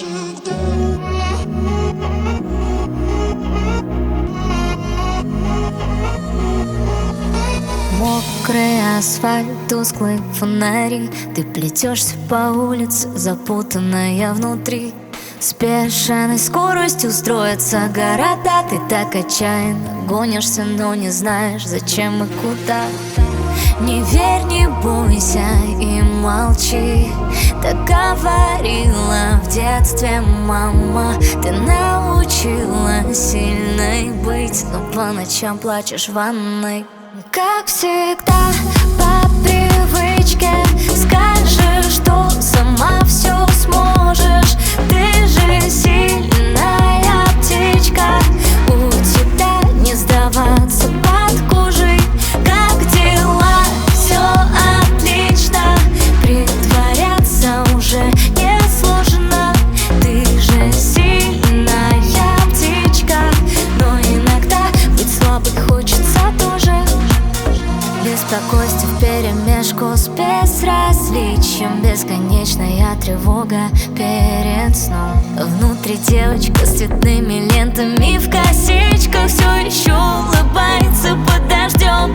Мокрый асфальт, тусклые фонари. Ты плетешься по улице, запутанная внутри. С бешеной скоростью строятся города. Ты так отчаянно гонишься, но не знаешь, зачем и куда. Не верь, не бойся и молчи. Так говорила в детстве мама. Ты научила сильной быть, но по ночам плачешь в ванной. Как всегда, по привычке скажешь, что сама все сможешь. Ты же сильная птичка, у тебя не сдаваться под кожей. Как дела? Все отлично, притворяться уже не сложно. Ты же сильная птичка, но иногда быть слабой хочется тоже. Беспокойство вперемешку с безразличием, бесконечная тревога перед сном. Внутри девочка с цветными лентами в косичках все еще улыбается под дождем.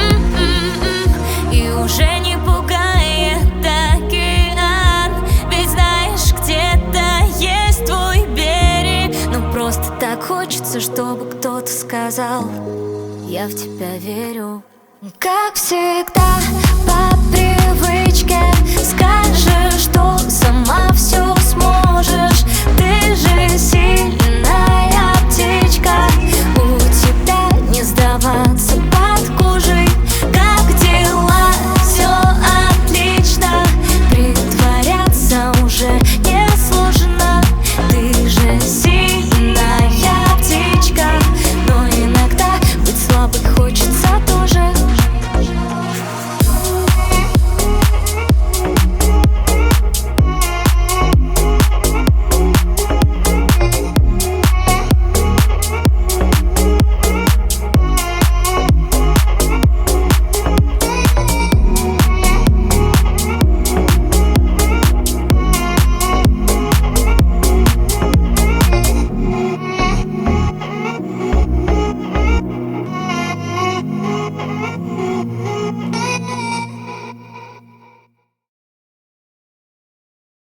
И уже не пугает океан, ведь знаешь, где-то есть твой берег. Но просто так хочется, чтобы кто-то сказал: я в тебя верю. Как всегда, по привычке скажешь, что сама